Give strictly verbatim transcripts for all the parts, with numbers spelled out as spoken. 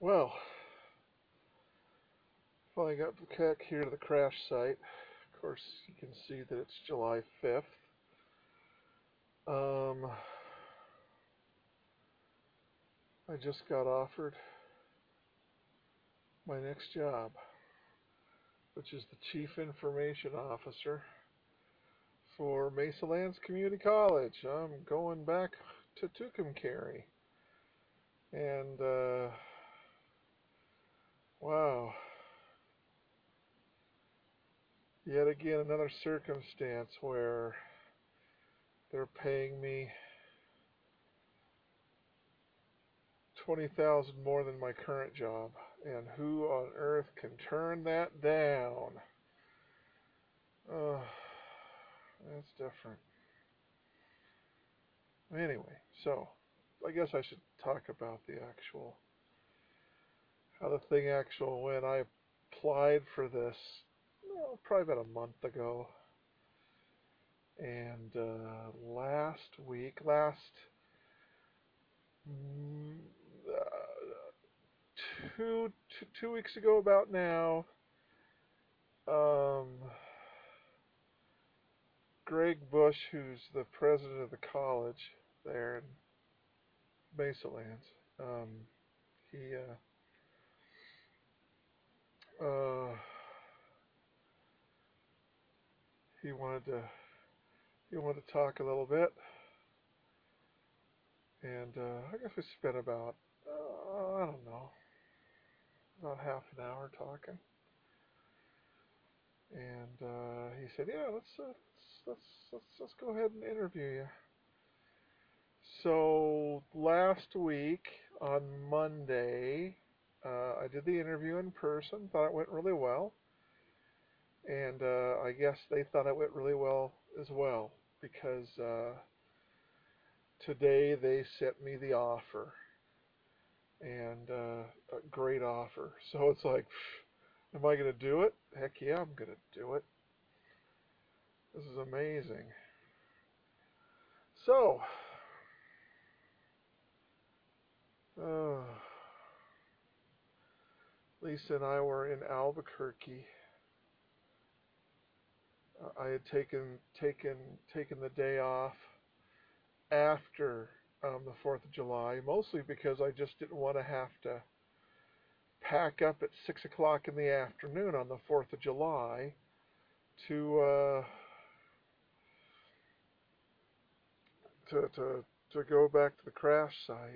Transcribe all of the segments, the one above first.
Well, finally got back here to the crash site. Of course, you can see that it's July fifth. Um, I just got offered my next job, which is the Chief Information Officer for Mesa Lands Community College. I'm going back to Tucumcari. And, uh, wow. Yet again, another circumstance where they're paying me twenty thousand dollars more than my current job. And who on earth can turn that down? Uh, that's different. Anyway, so I guess I should talk about the actual, how the thing actually went. I applied for this well, probably about a month ago. And uh, last week, last mm, uh, two, two two weeks ago, about now, um, Greg Bush, who's the president of the college there in Mesa Lands, um, he uh, uh, he wanted to he wanted to talk a little bit, and uh, I guess we spent about uh, I don't know about half an hour talking, and uh, he said, "Yeah, let's uh, let's let's let's go ahead and interview you." So last week on Monday, uh, I did the interview in person. Thought it went really well, and uh, I guess they thought it went really well as well because uh, today they sent me the offer, and uh, a great offer. So it's like, am I going to do it? Heck yeah, I'm going to do it. This is amazing. So, uh, Lisa and I were in Albuquerque. Uh, I had taken taken taken the day off after um, the Fourth of July, mostly because I just didn't want to have to pack up at six o'clock in the afternoon on the Fourth of July to uh, to to to go back to the crash site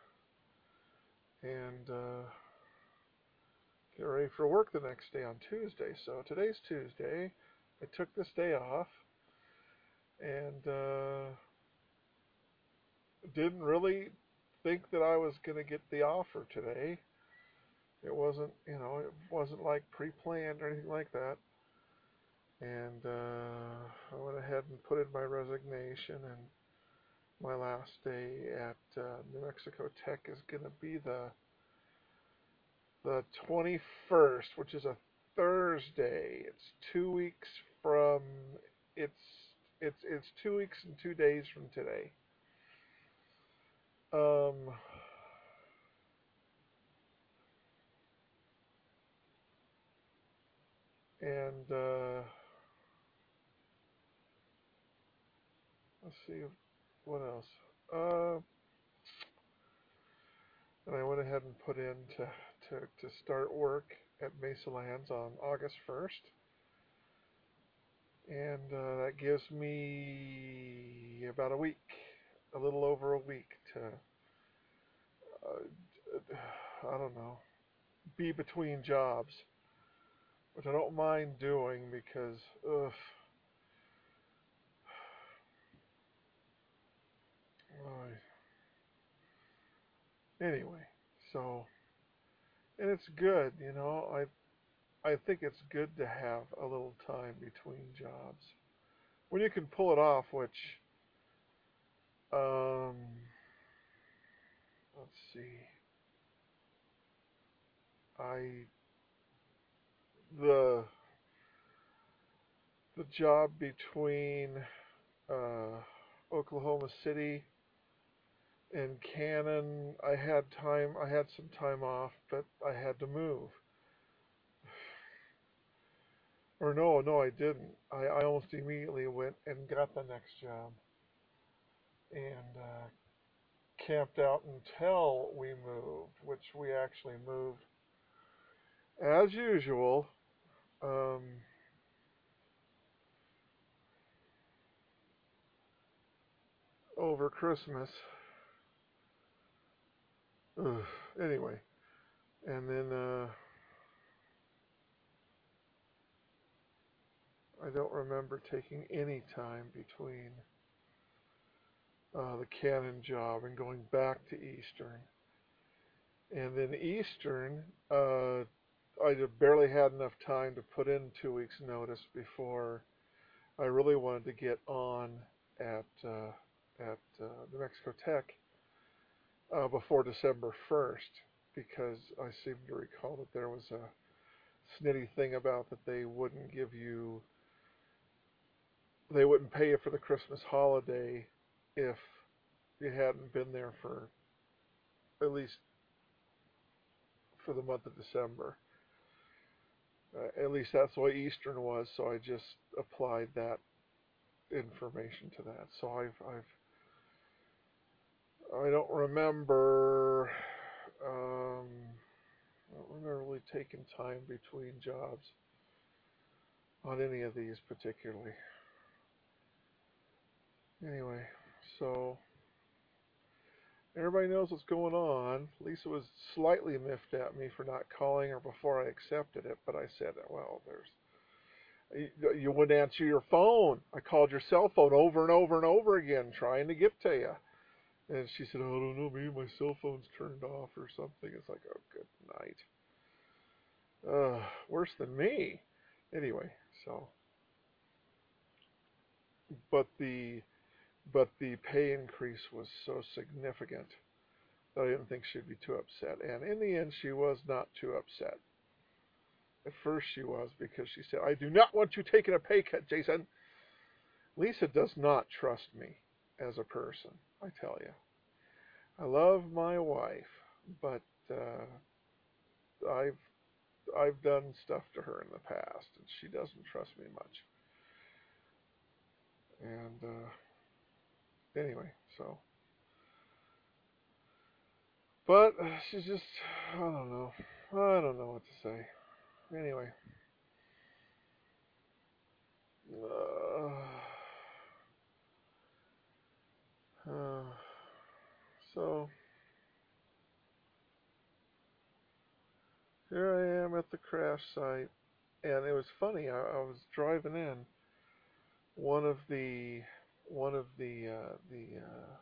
and uh, get ready for work the next day on Tuesday. So today's Tuesday. I took this day off and uh, didn't really think that I was going to get the offer today. It wasn't, you know, it wasn't like pre-planned or anything like that. And uh, I went ahead and put in my resignation, and my last day at uh, New Mexico Tech is going to be the the twenty-first, which is a Thursday. It's two weeks from it's it's it's two weeks and two days from today. Um, and uh, let's see what else. Uh, and I went ahead and put in to to to start work at Mesa Lands on August first, and uh, that gives me about a week, a little over a week to uh, I don't know, be between jobs, which I don't mind doing because ugh. Anyway, so and it's good, you know. I I think it's good to have a little time between jobs when you can pull it off. Which um, let's see, I the the job between uh, Oklahoma City in Canon, I had time. I had some time off, but I had to move. Or no, no, I didn't. I, I almost immediately went and got the next job and uh, camped out until we moved, which we actually moved as usual. Um, over Christmas. Ugh. Anyway, and then uh, I don't remember taking any time between uh, the Canon job and going back to Eastern. And then Eastern, uh, I barely had enough time to put in two weeks' notice before I really wanted to get on at uh, at uh, New Mexico Tech uh, before December first, because I seem to recall that there was a snitty thing about that they wouldn't give you, they wouldn't pay you for the Christmas holiday if you hadn't been there for at least for the month of December. Uh, at least that's the way Eastern was, so I just applied that information to that. So I've I've I don't remember um, I don't remember really taking time between jobs on any of these particularly. Anyway, so everybody knows what's going on. Lisa was slightly miffed at me for not calling her before I accepted it, but I said, well, there's you, you wouldn't answer your phone. I called your cell phone over and over and over again trying to get to you. And she said, oh, I don't know, maybe my cell phone's turned off or something. It's like, oh, good night. Uh, worse than me. Anyway, so, but the, but the pay increase was so significant that I didn't think she'd be too upset. And in the end, she was not too upset. At first she was, because she said, I do not want you taking a pay cut, Jason. Lisa does not trust me as a person, I tell you. I love my wife, but uh, I've I've done stuff to her in the past, and she doesn't trust me much. And uh, anyway, so, but she's just, I don't know, I don't know what to say. Anyway, uh, uh, so here I am at the crash site, and it was funny. I, I was driving in. One of the one of the uh, the uh,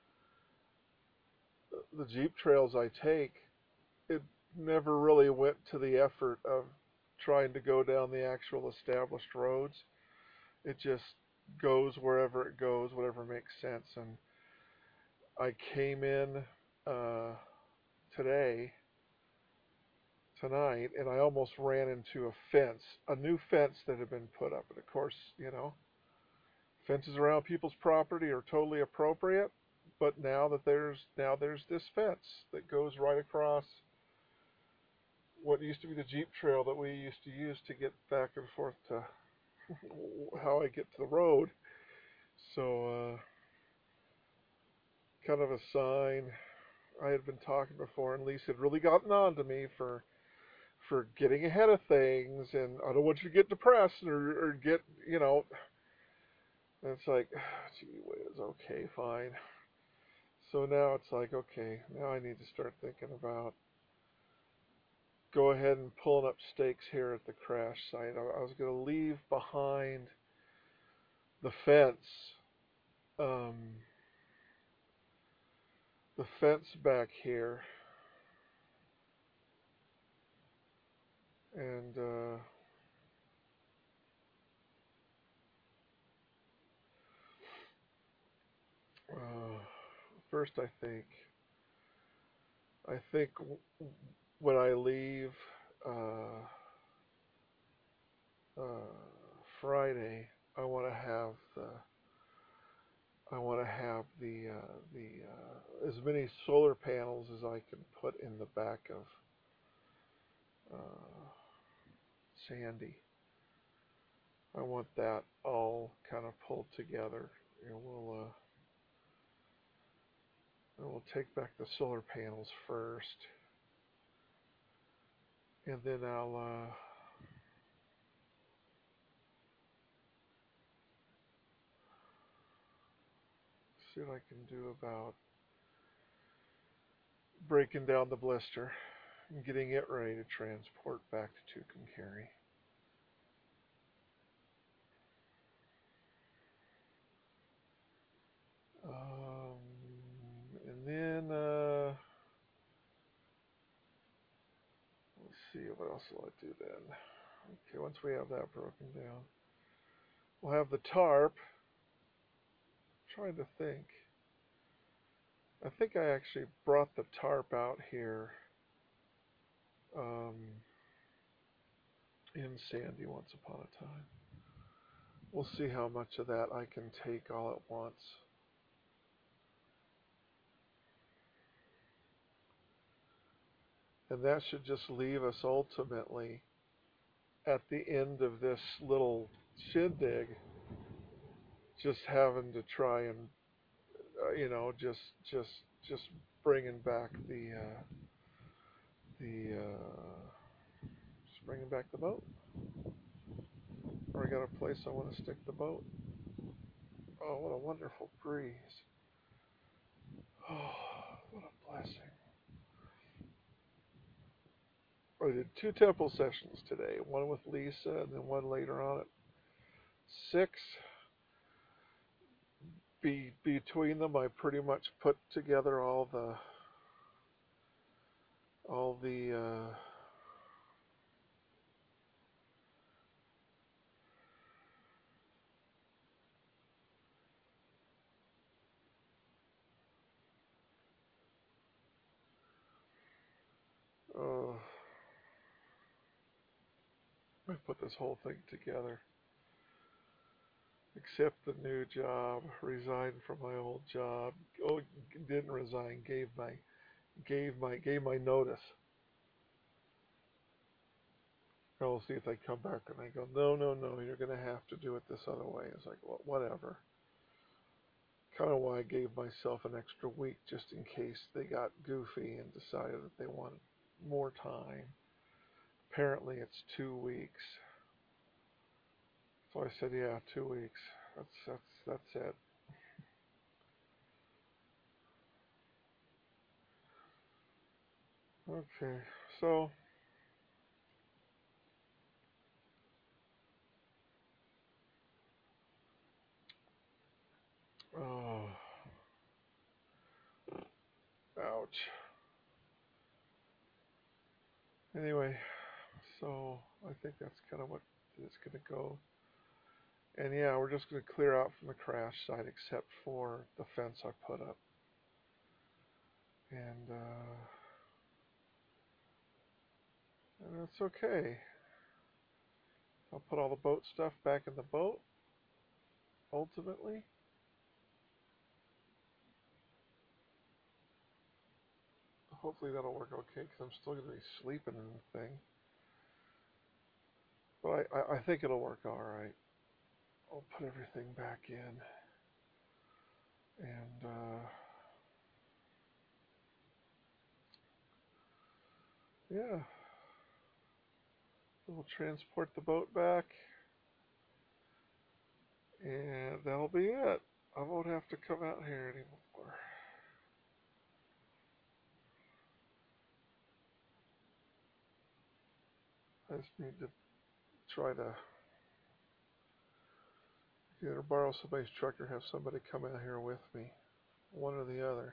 the Jeep trails I take, it never really went to the effort of trying to go down the actual established roads. It just goes wherever it goes, whatever makes sense. And I came in uh, today, tonight, and I almost ran into a fence, a new fence that had been put up. And of course, you know, fences around people's property are totally appropriate. But now that there's now there's this fence that goes right across what used to be the Jeep trail that we used to use to get back and forth to how I get to the road. So, uh, kind of a sign. I had been talking before, and Lisa had really gotten on to me for for getting ahead of things, and I don't want you to get depressed or, or get, you know. And it's like, gee whiz, okay, fine. So now it's like, okay, now I need to start thinking about go ahead and pulling up stakes here at the crash site. I, I was going to leave behind the fence, um, the fence back here, and uh, uh, first I think, I think when I leave uh, uh, Friday, I want to have the I want to have the uh, the uh, as many solar panels as I can put in the back of uh, Sandy. I want that all kind of pulled together, and we'll uh, and we'll take back the solar panels first, and then I'll uh, see what I can do about breaking down the blister and getting it ready to transport back to Tucumcari. Um, and then uh, let's see what else will I do then. Okay, once we have that broken down, we'll have the tarp. I'm trying to think. I think I actually brought the tarp out here um, in Sandy once upon a time. We'll see how much of that I can take all at once. And that should just leave us ultimately at the end of this little shindig just having to try and uh, you know just just just bringing back the uh, the uh, just bringing back the boat. Or I got a place I want to stick the boat. Oh, what a wonderful breeze! Oh, what a blessing! I did two temple sessions today. One with Lisa, and then one later on at six. Be between them, I pretty much put together all the all the uh, uh, I put this whole thing together. Accept the new job, resign from my old job. Oh, didn't resign. Gave my gave my gave my notice. I'll see if they come back, and I go, no, no, no. You're going to have to do it this other way. It's like, well, whatever. Kind of why I gave myself an extra week just in case they got goofy and decided that they wanted more time. Apparently, it's two weeks. So I said, yeah, two weeks. That's that's that's it. Okay, so oh, ouch. Anyway, so I think that's kind of what it's going to go. And yeah, we're just going to clear out from the crash site except for the fence I put up. And uh, and that's okay. I'll put all the boat stuff back in the boat. Ultimately, hopefully that'll work okay because I'm still going to be sleeping in the thing. But I, I, I think it'll work all right. I'll put everything back in, and uh, yeah, we'll transport the boat back, and that'll be it. I won't have to come out here anymore. I just need to try to either borrow somebody's truck or have somebody come out here with me, one or the other.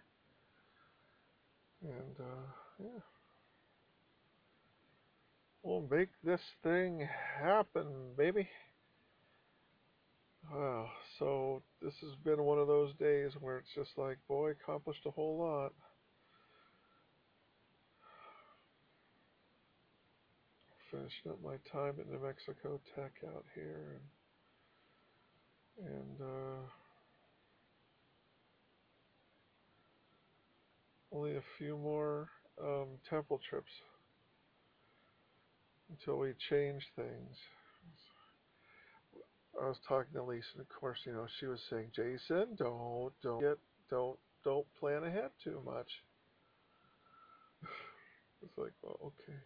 And uh, yeah, we'll make this thing happen, baby. Wow. So this has been one of those days where it's just like, boy, accomplished a whole lot. Finishing up my time at New Mexico Tech out here, and and uh, only a few more um, temple trips until we change things. I was talking to Lisa, and of course, you know, she was saying, Jason, don't, don't get, don't, don't plan ahead too much. It's like, well, okay.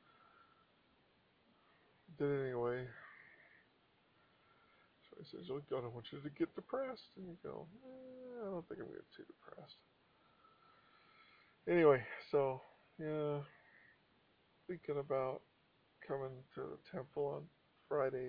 Did it anyway. So I said, oh, God, I don't want you to get depressed. And you go, eh, I don't think I'm going to get too depressed. Anyway, so, yeah, thinking about coming to the temple on Fridays.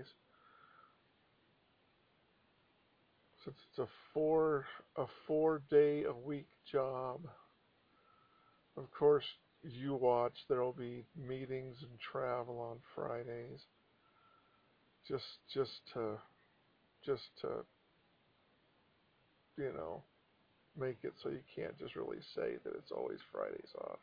Since it's a four a four day a week job. Of course, you watch. There'll be meetings and travel on Fridays. Just just to just to you know make it so you can't just really say that it's always Fridays off.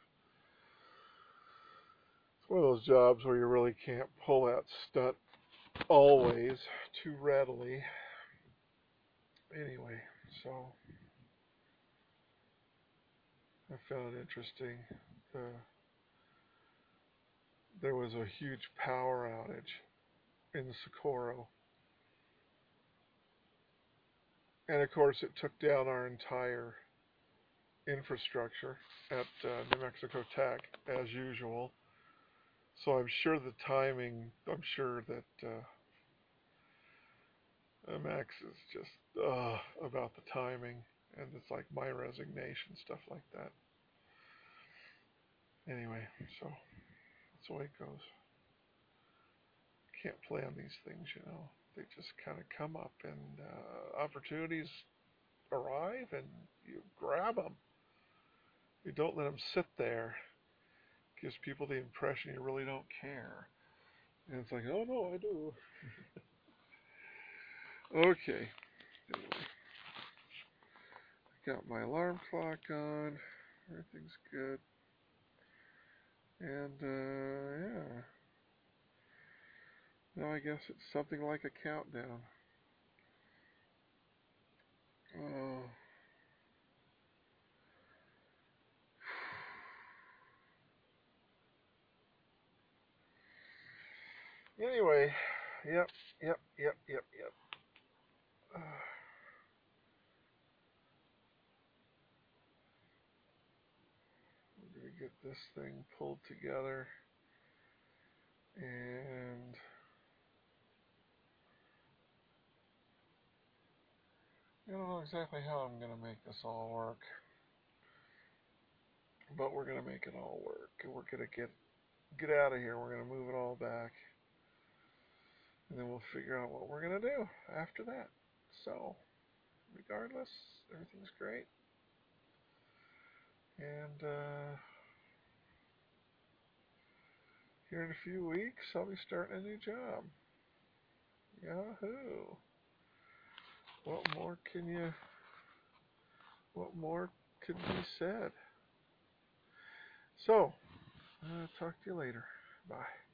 It's one of those jobs where you really can't pull that stunt always too readily. Anyway, so I found it interesting. The, there was a huge power outage in Socorro. And of course, it took down our entire infrastructure at uh, New Mexico Tech, as usual. So I'm sure the timing, I'm sure that uh, Max is just uh, about the timing. And it's like my resignation, stuff like that. Anyway, so that's the way it goes. Can't plan these things, you know. They just kind of come up, and uh, opportunities arrive, and you grab them. You don't let them sit there. Gives people the impression you really don't care. And it's like, oh no, I do. Okay. Anyway, I got my alarm clock on. Everything's good. And uh, yeah. Now I guess it's something like a countdown. Oh. Anyway, yep, yep, yep, yep, yep. Uh, I'm gonna get this thing pulled together, and I don't know exactly how I'm gonna make this all work, but we're gonna make it all work, and we're gonna get get out of here. We're gonna move it all back, and then we'll figure out what we're gonna do after that. So, regardless, everything's great, and uh, here in a few weeks, I'll be starting a new job. Yahoo! What more can you? What more could be said? So, uh, talk to you later. Bye.